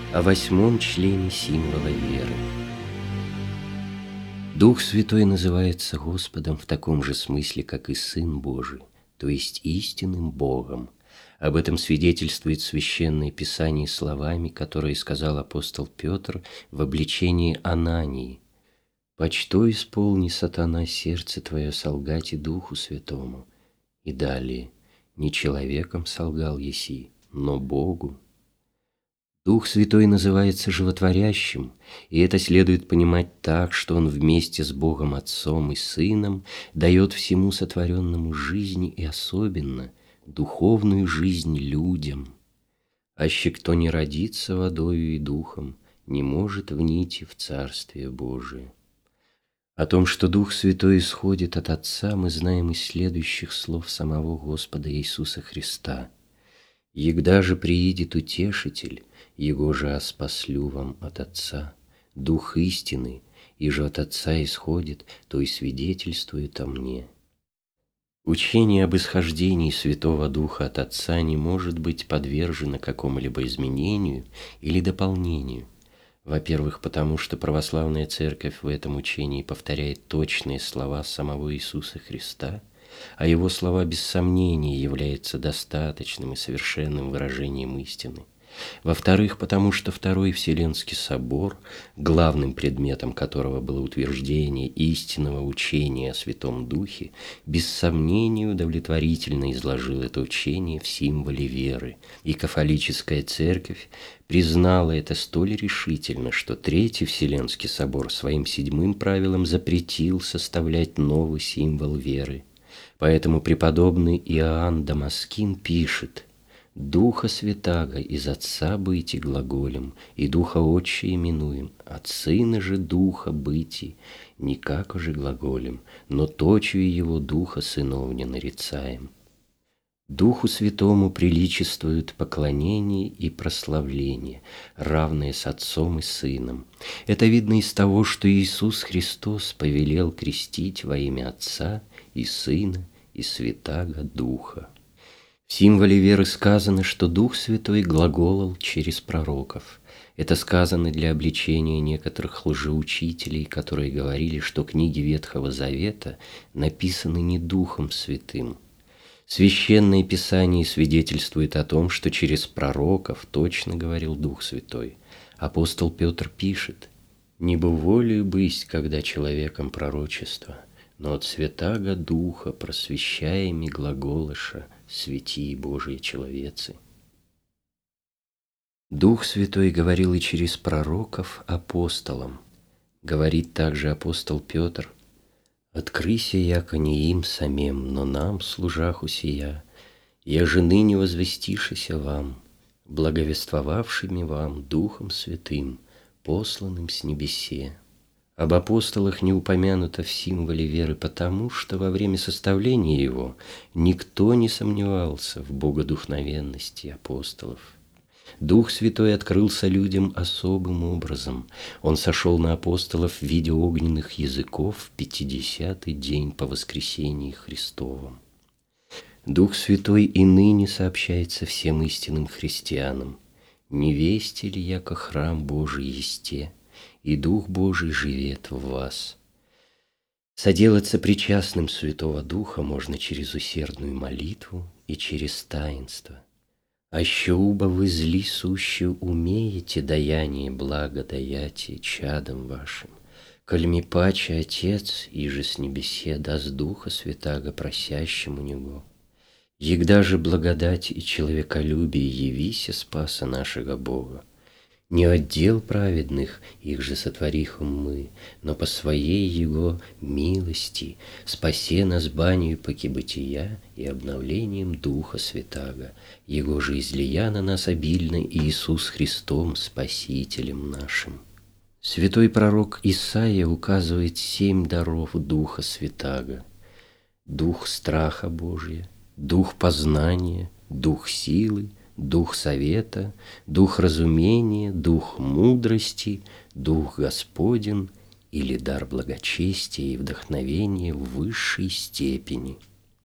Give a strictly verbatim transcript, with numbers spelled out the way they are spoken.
О восьмом члене символа веры. Дух Святой называется Господом в таком же смысле, как и Сын Божий, то есть истинным Богом. Об этом свидетельствует Священное Писание словами, которые сказал апостол Петр в обличении Анании: «Почто исполни, сатана, сердце твое солгать и Духу Святому». И далее: «Не человеком солгал еси, но Богу». Дух Святой называется животворящим, и это следует понимать так, что Он вместе с Богом Отцом и Сыном дает всему сотворенному жизни и особенно духовную жизнь людям. Аще кто не родится водою и духом, не может внийти в Царствие Божие. О том, что Дух Святой исходит от Отца, мы знаем из следующих слов самого Господа Иисуса Христа: «Егда же приидет Утешитель, Его же оспослю вам от Отца, Дух истины, и же от Отца исходит, то и свидетельствует о мне». Учение об исхождении Святого Духа от Отца не может быть подвержено какому-либо изменению или дополнению. Во-первых, потому что православная Церковь в этом учении повторяет точные слова самого Иисуса Христа, а Его слова без сомнения являются достаточным и совершенным выражением истины. Во-вторых, потому что Второй Вселенский собор, главным предметом которого было утверждение истинного учения о Святом Духе, без сомнения удовлетворительно изложил это учение в символе веры, и кафолическая Церковь признала это столь решительно, что Третий Вселенский собор своим седьмым правилом запретил составлять новый символ веры. Поэтому преподобный Иоанн Дамаскин пишет: «Духа Святаго из Отца быти глаголем, и Духа Отче именуем, от Сына же Духа быти, никак уже глаголем, но точию Его Духа Сыновня нарицаем». Духу Святому приличествуют поклонение и прославление, равные с Отцом и Сыном. Это видно из того, что Иисус Христос повелел крестить во имя Отца и Сына и Святаго Духа. В символе веры сказано, что Дух Святой глаголал через пророков. Это сказано для обличения некоторых лжеучителей, которые говорили, что книги Ветхого Завета написаны не Духом Святым. Священное Писание свидетельствует о том, что через пророков точно говорил Дух Святой. Апостол Петр пишет: «Не бы волею бысть, когда человеком пророчество, но от Святаго Духа просвещаеми глаголыша свети Божие человецы». Дух Святой говорил и через пророков апостолам. Говорит также апостол Петр: «Открыся, яко не им самим, но нам, служаху сия, я же ныне возвестишися вам, благовествовавшими вам Духом Святым, посланным с небесе». Об апостолах не упомянуто в символе веры потому, что во время составления его никто не сомневался в богодухновенности апостолов. Дух Святой открылся людям особым образом. Он сошел на апостолов в виде огненных языков в пятидесятый день по воскресении Христовом. Дух Святой и ныне сообщается всем истинным христианам: «Не вести ли, яко храм Божий есте, и Дух Божий живет в вас». Соделаться причастным Святого Духа можно через усердную молитву и через таинство. «Аще уба вы зли суще умеете даяние благо даяти чадам вашим, коль ми паче Отец, иже с небесе даст Духа Святаго просящему Него. Егда же благодать и человеколюбие явися спаса нашего Бога. Не отдел праведных, их же сотворихом мы, но по своей Его милости спасе нас банию покибытия и обновлением Духа Святаго, Его же излия на нас обильно Иисус Христом, Спасителем нашим». Святой пророк Исаия указывает семь даров Духа Святаго: Дух страха Божия, Дух познания, Дух силы, Дух совета, Дух разумения, Дух мудрости, Дух Господен или дар благочестия и вдохновения в высшей степени.